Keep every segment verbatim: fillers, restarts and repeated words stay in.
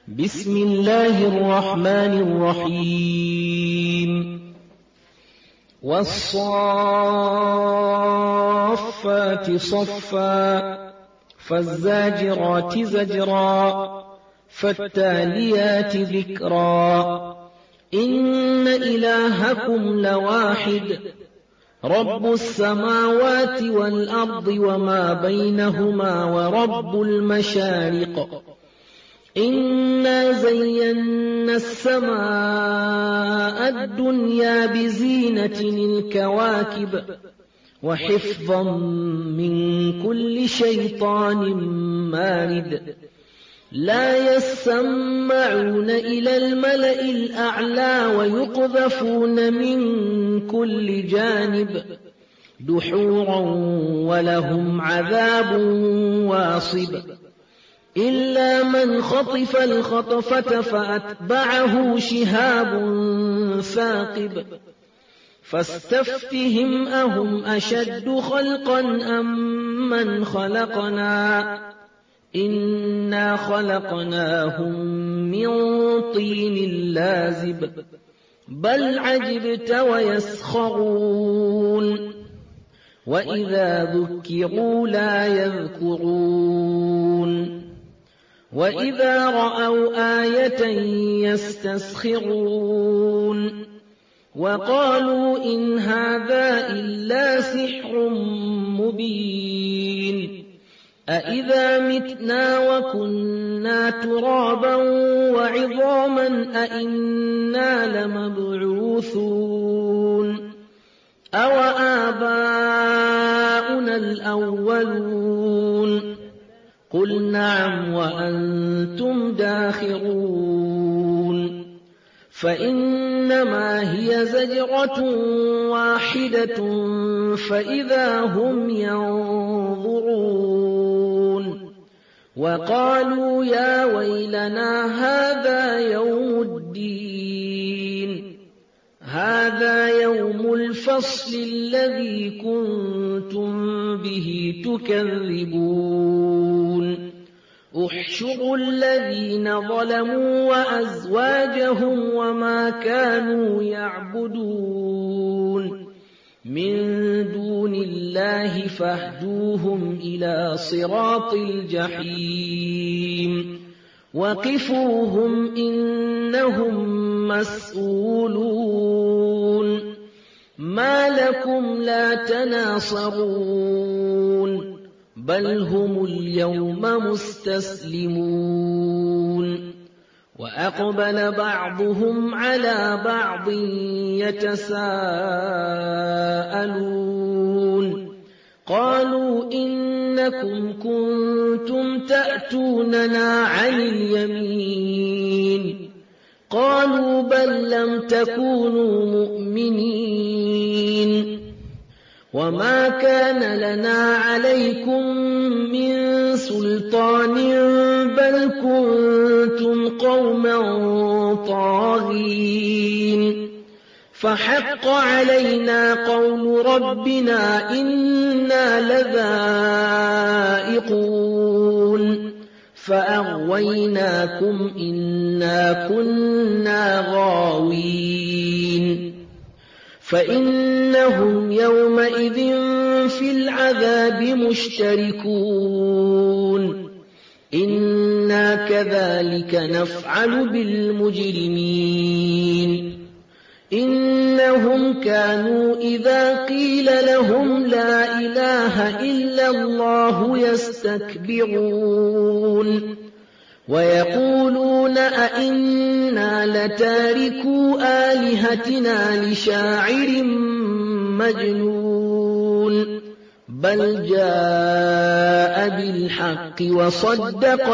بسم الله الرحمن الرحيم والصافات صفا فالزاجرات زجرا فالتاليات ذكرا إن إلهكم لواحد رب السماوات والأرض وما بينهما ورب المشارق إنا زينا السماء الدنيا بزينة الكواكب وحفظا من كل شيطان مارد لا يسمعون إلى الملأ الأعلى ويقذفون من كل جانب دحورا ولهم عذاب واصب إلا من خطف الخطفة فأتبعه شهاب ثاقب فاستفتهم أهم أشد خلقا أم من خلقنا إنا خلقناهم من طين لازب بل عجبت ويسخرون وإذا ذكروا لا يذكرون وإذا رأوا آية يستسخرون وقالوا إن هذا إلا سحر مبين أإذا متنا وكنا ترابا وعظاما أإنا لمبعوثون أو آباؤنا الأولون قل نعم وأنتم داخرون فإنما هي زجرة واحدة فإذا هم ينظرون وقالوا يا ويلنا هذا يوم الدين هذا يوم الفصل الذي كنتم به تكذبون احشروا الذين ظلموا وأزواجهم وما كانوا يعبدون من دون الله فاهدوهم إلى صراط الجحيم وقفوهم إنهم مسؤولون ما لكم لا تناصرون بل هم اليوم مستسلمون وأقبل بعضهم على بعض يتساءلون قالوا إنكم كنتم تأتوننا عن اليمين قالوا بل لم تكونوا مؤمنين وما كان لنا عليكم من سلطان بل كنتم قوما طاغين فحق علينا قول ربنا إنا لذائقون فأغويناكم إنا كنا غاوين فإنهم يومئذ في العذاب مشتركون إنا كذلك نفعل بالمجرمين إنهم كانوا إذا قيل لهم لا إله إلا الله يستكبرون ويقولون أئنا لتاركو آلهتنا لشاعر مجنون بل جاء بالحق وصدق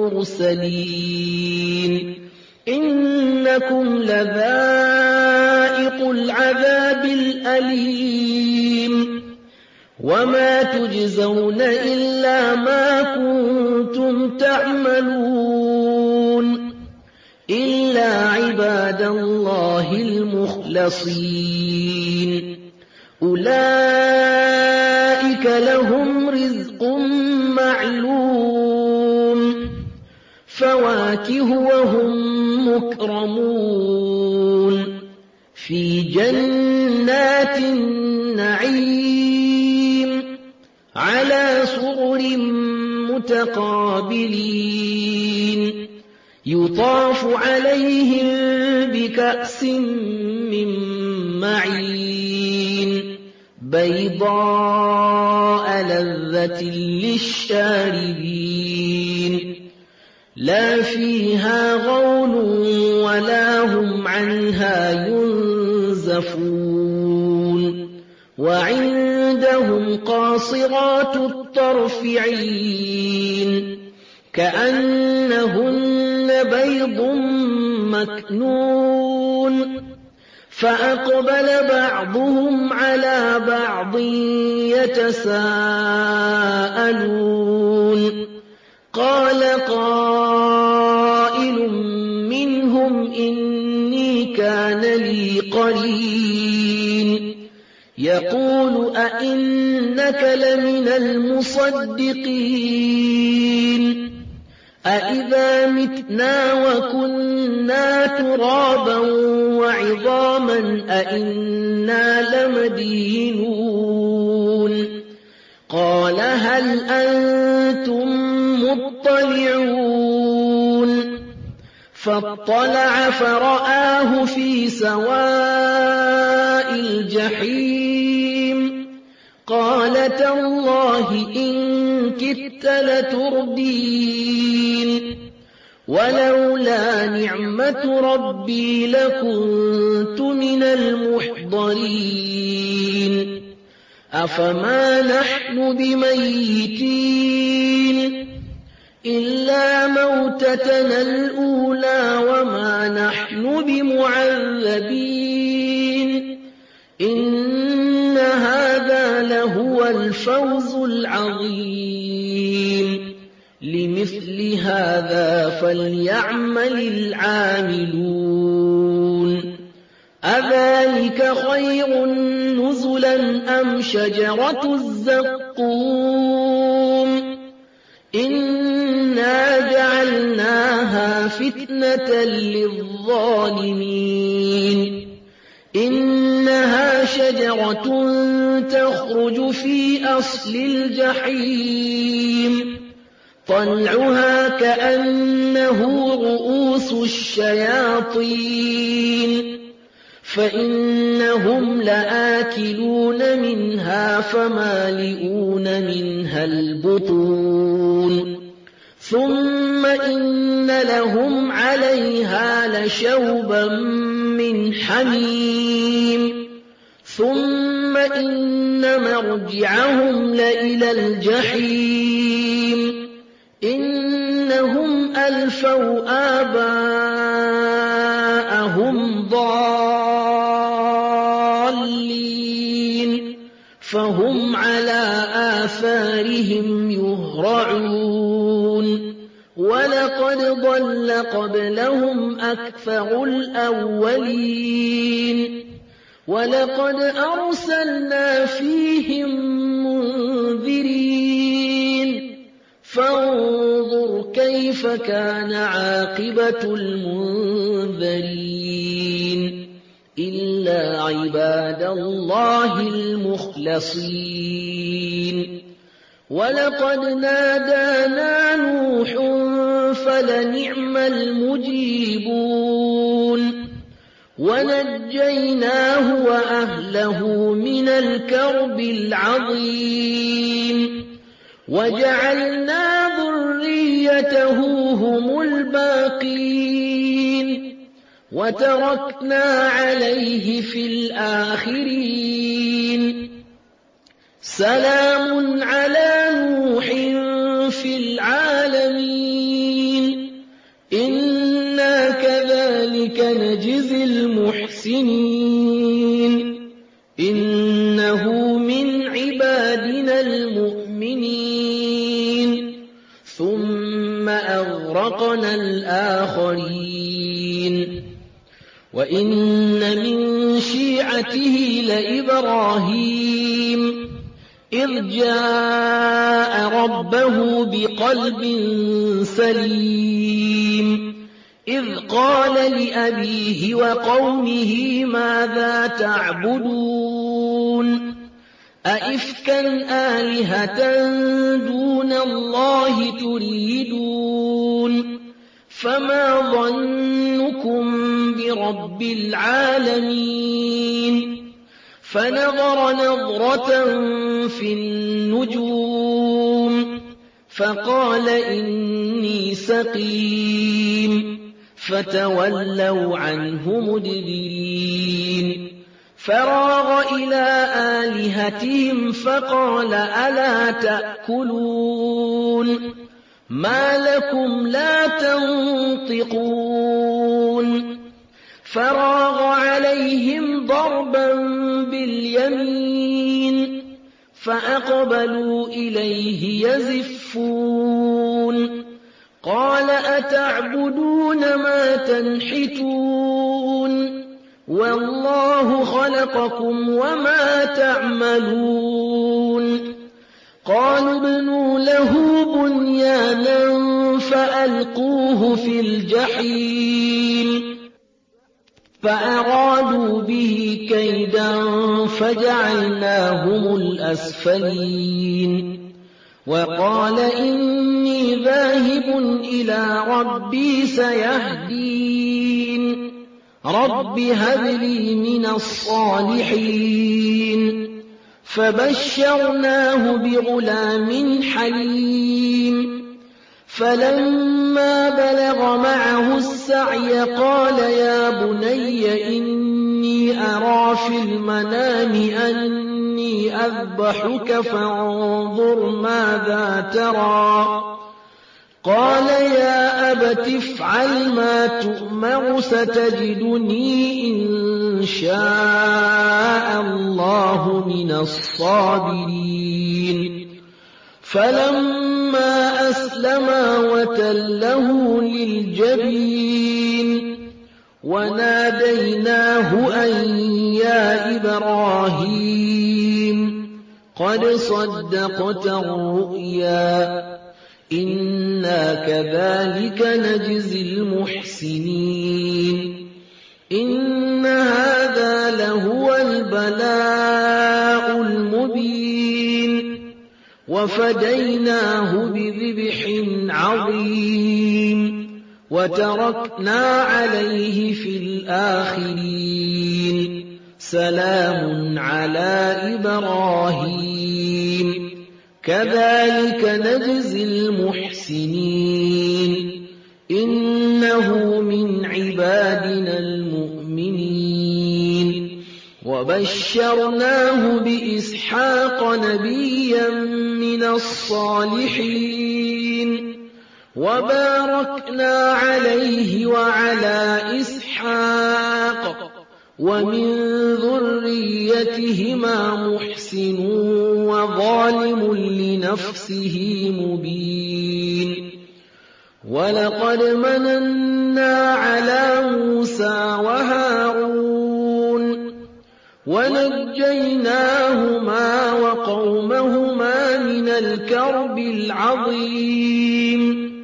المرسلين إنكم لذائقو العذاب الأليم وما تجزون إلا ما كنتم تعملون إلا عباد الله المخلصين أولئك لهم رزق معلوم فواكه وهم مكرمون في جنات النعيم على سرر متقابلين يطاف عليهم بكأس من معين بيضاء لذة للشاربين لا فيها غول ولا هم عنها ينزفون وعندهم قاصرات الطرف عين كأنهن بيض مكنون فأقبل بعضهم على بعض يتساءلون قال قائل منهم إني كان لي قرين يقول أئنك لمن المصدقين أئذا متنا وكنا ترابا وعظاما أئنا لمدينون قال هل أنتم مطلعون فاطلع فرآه في سواء الجحيم قال تالله إن كدت لتردين ولولا نعمة ربي لكنت من المحضرين أفما نحن بميتين إلا موتتنا الأولى وما نحن بمعذبين إن هذا لهو الفوز العظيم لمثل هذا فليعمل العاملون أذلك خير نزلا أم شجرة الزقوم إنا جعلناها فتنة للظالمين إنها شجرة تخرج في أصل الجحيم طلعها كأنه رؤوس الشياطين فإنهم لآكلون منها فمالئون منها البطون ثم إن لهم عليها لشوبا من حميم ثم إن مرجعهم لإلى الجحيم إنهم ألفوا آباءهم ضالين فهم على آثارهم يهرعون ولقد ضل قبلهم أكثر الأولين ولقد أرسلنا فيهم منذرين فانظر كيف كان عاقبة المنذرين إلا عباد الله المخلصين ولقد نادانا نوح فلنعم المجيبون ونجيناه وأهله من الكرب العظيم وجعلنا ذريته هم الباقين وتركنا عليه في الآخرين سلام على نوح في العالمين إنا كذلك نجزي المحسنين إنه من عبادنا المؤمنين ثم أغرقنا الآخرين وإن من شيعته لإبراهيم إذ جاء ربه بقلب سليم إذ قال لأبيه وقومه ماذا تعبدون أئفكا آلهة دون الله تريدون فما ظنكم برب العالمين فنظر نظرة في النجوم فقال إني سقيم فتولوا عنه مدبرين فراغ إلى آلهتهم فقال ألا تأكلون ما لكم لا تنطقون فراغ عليهم ضربا باليمين فأقبلوا إليه يزفون قال أتعبدون ما تنحتون والله خلقكم وما تعملون قالوا ابنوا له بنيانا فألقوه في الجحيم فأرادوا به كيدا فجعلناهم الأسفلين وقال إني ذاهب إلى ربي سيهدين رب هب لي من الصالحين فبشرناه بغلام حليم فلما بلغ معه السعي قال يا بني إني أرى في المنام أني أذبحك فانظر ماذا ترى قال يا أبت افعل ما تؤمر ستجدني إن شاء الله من الصابرين فلما أسلما وتله للجبين وناديناه أن يا إبراهيم قد صدقت الرؤيا إنا كذلك نجزي المحسنين إن هذا لهو البلاء المبين وفديناه بذبح عظيم وتركنا عليه في الآخرين سلام على إبراهيم كذلك نجزي المحسنين إنه من عبادنا المؤمنين وبشرناه بإسحاق نبيا من الصالحين وباركنا عليه وعلى إسحاق ومن ذريتهما محسن وظالم لنفسه مبين ولقد مننا على موسى وهارون ونجيناهما وقومهما من الكرب العظيم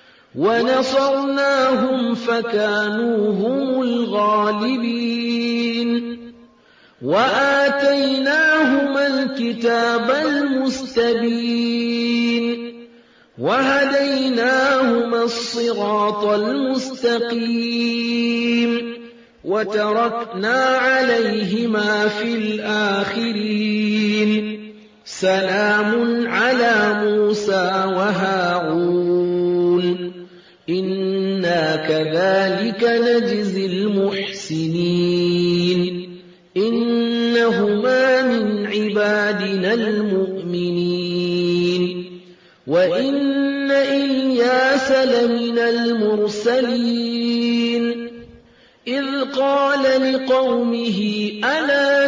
ونصرناهم فكانوا هم الغالبين وآتيناهما الكتاب المستبين وهديناهما الصراط المستقيم وتركنا عليهما في الآخرين سلام على موسى وهارون إنا كذلك نجزي المحسنين إنهما من عبادنا المؤمنين وإن إلياس لمن المرسلين إذ قال لقومه ألا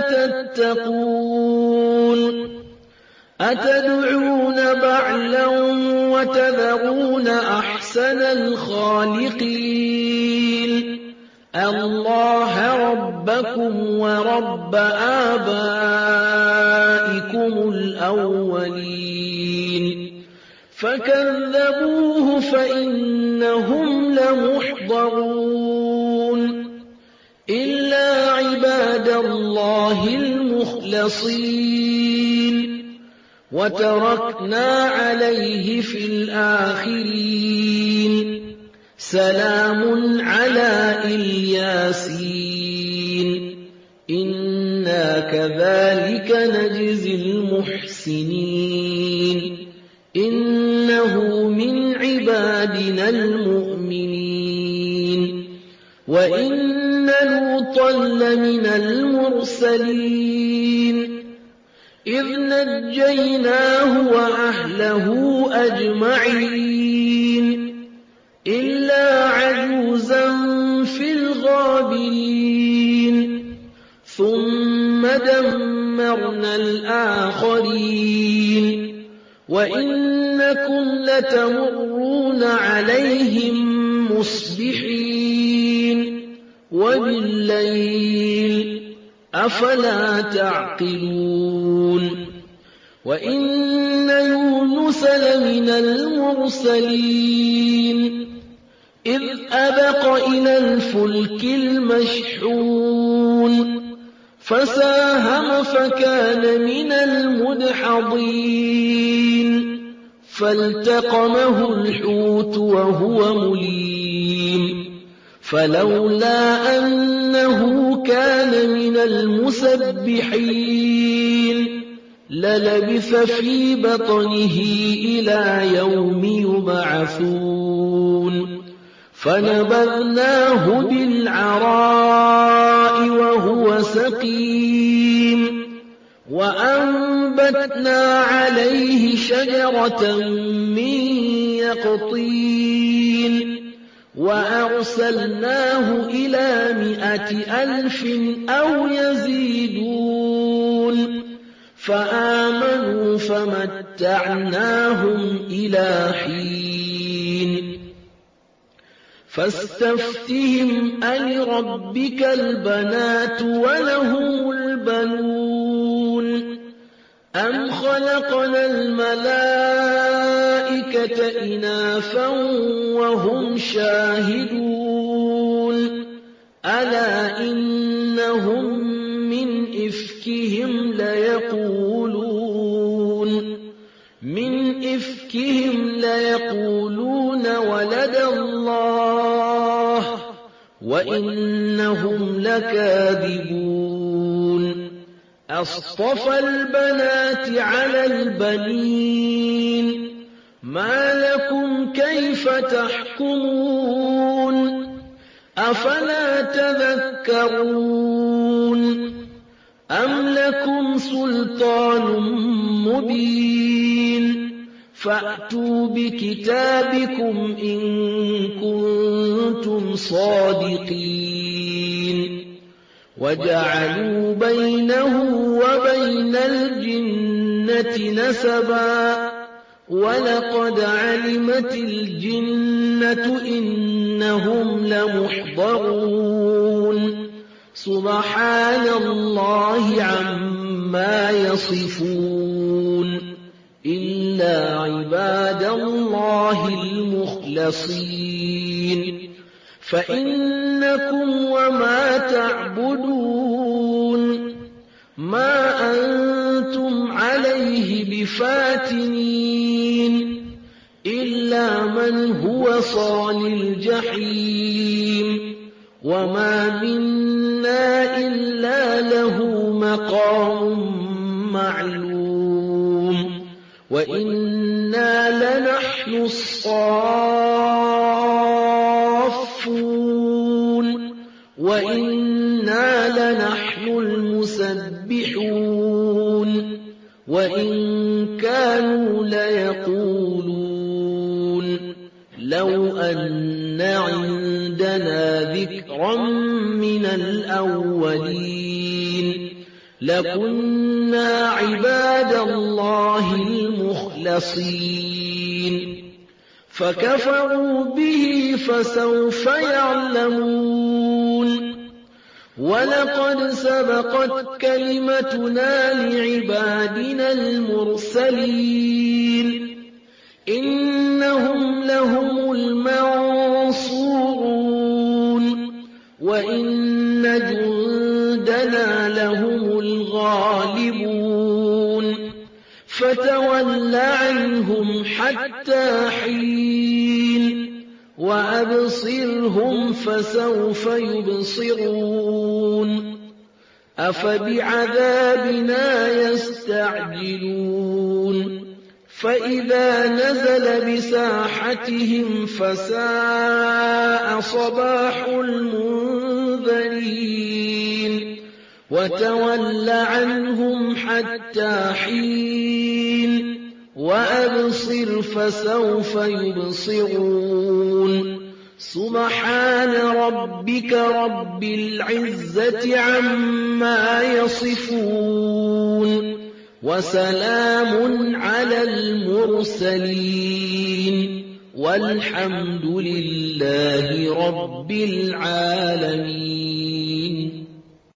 تتقون أتدعون بعلا وتذرون أحسن الخالقين الله ربكم ورب آبائكم كِتَابِكُمُ الْأَوَّلِينَ فَكَذَّبُوهُ فَإِنَّهُمْ لَمُحْضَرُونَ إِلَّا عِبَادَ اللَّهِ الْمُخْلَصِينَ وَتَرَكْنَا عَلَيْهِ فِي الْآخِرِينَ سَلَامٌ عَلَىٰ الْيَاسِينَ إِنَّا كَذَٰلِكَ نَجْزِي الْمُحْسِنِينَ إِنَّهُ مِنْ عِبَادِنَا الْمُؤْمِنِينَ وَإِنَّ لُوطًا لَّمِنَ الْمُرْسَلِينَ إِذْ نَجَّيْنَاهُ وَأَهْلَهُ أَجْمَعِينَ إِلَّا عَجُوزًا فِي الْغَابِرِينَ ثُمَّ دَمَّرْنَا الْآخَرِينَ وَإِنَّكُمْ لَتَمُرُّونَ عَلَيْهِم مُّصْبِحِينَ وَبِاللَّيْلِ ۗ أَفَلَا تَعْقِلُونَ وَإِنَّ يُونُسَ لَمِنَ الْمُرْسَلِينَ إِذْ أَبَقَ إِلَى الْفُلْكِ الْمَشْحُونِ فَسَاهَمَ فَكَانَ مِنَ الْمُدْحَضِينَ فَالْتَقَمَهُ الْحُوتُ وَهُوَ مُلِيمٌ فَلَوْلَا أَنَّهُ كَانَ مِنَ الْمُسَبِّحِينَ لَلَبِثَ فِي بَطْنِهِ إِلَىٰ يَوْمِ يُبْعَثُونَ فَنَبَذْنَاهُ بِالْعَرَاءِ وَهُوَ سَقِيمٌ وَأَنبَتْنَا عَلَيْهِ شَجَرَةً مِّن يَقْطِينٍ وَأَرْسَلْنَاهُ إِلَىٰ مِائَةِ أَلْفٍ أَوْ يَزِيدُونَ فَآمَنُوا فَمَتَّعْنَاهُمْ إِلَىٰ حِينٍ فَاسْتَفْتِهِمْ أَلِرَبِّكَ الْبَنَاتُ وَلَهُمُ الْبَنُونَ أَمْ خَلَقْنَا الْمَلَائِكَةَ إِنَاثًا وَهُمْ شَاهِدُونَ أَلَا إِنَّهُم مِّنْ إِفْكِهِمْ لَيَقُولُونَ مِنْ إِفْكِهِمْ لَيَقُولُونَ وَلَدَ اللَّهُ وَإِنَّهُمْ لَكَاذِبُونَ أَصْطَفَى الْبَنَاتِ عَلَى الْبَنِينَ مَا لَكُمْ كَيْفَ تَحْكُمُونَ أَفَلَا تَذَكَّرُونَ أَمْ لَكُمْ سُلْطَانٌ مُّبِينٌ فَأْتُوا بِكِتَابِكُمْ إِن كُنتُمْ صَادِقِينَ وَجَعَلُوا بَيْنَهُ وَبَيْنَ الْجِنَّةِ نَسَبًا وَلَقَدْ عَلِمَتِ الْجِنَّةُ إِنَّهُمْ لَمُحْضَرُونَ سُبْحَانَ اللَّهِ عَمَّا يَصِفُونَ إِلَّا عِبَادَ اللَّهِ الْمُخْلَصِينَ فَإِنَّكُمْ وَمَا تَعْبُدُونَ مَا أَنتُمْ عَلَيْهِ بِفَاتِنِينَ إِلَّا مَنْ هُوَ صَالِ الْجَحِيمِ وَمَا مِنَّا إِلَّا لَهُ مَقَامٌ مَّعْلُومٌ وَإِنَّا لَنَحْنُ الصَّافُّونَ وَإِنَّا لَنَحْنُ الْمُسَبِّحُونَ وَإِن كَانُوا لَيَقُولُونَ لَوْ أَنَّ عِندَنَا ذِكْرًا مِّنَ الْأَوَّلِينَ لَكُنَّا عِبَادَ اللَّهِ الْمُخْلَصِينَ فَكَفَرُوا بِهِ فَسَوْفَ يَعْلَمُونَ وَلَقَدْ سَبَقَتْ كَلِمَتُنَا لِعِبَادِنَا الْمُرْسَلِينَ إِنَّهُمْ لَهُمُ الْمَنصُورُونَ وَإِنَّ جُندَنَا لَهُمُ الْغَالِبُونَ فَتَوَلَّ عَنْهُمْ حَتَّىٰ حِينٍ وَأَبْصِرْهُمْ فَسَوْفَ يُبْصِرُونَ أَفَبِعَذَابِنَا يَسْتَعْجِلُونَ فَإِذَا نَزَلَ بِسَاحَتِهِمْ فَسَاءَ صَبَاحُ الْمُنذَرِينَ وَتَوَلَّ عَنْهُمْ حَتَّىٰ حِينٍ وَأَبْصِرْ فَسَوْفَ يُبْصِرُونَ سُبْحَانَ رَبِّكَ رَبِّ الْعِزَّةِ عَمَّا يَصِفُونَ وَسَلَامٌ عَلَى الْمُرْسَلِينَ وَالْحَمْدُ لِلَّهِ رَبِّ الْعَالَمِينَ.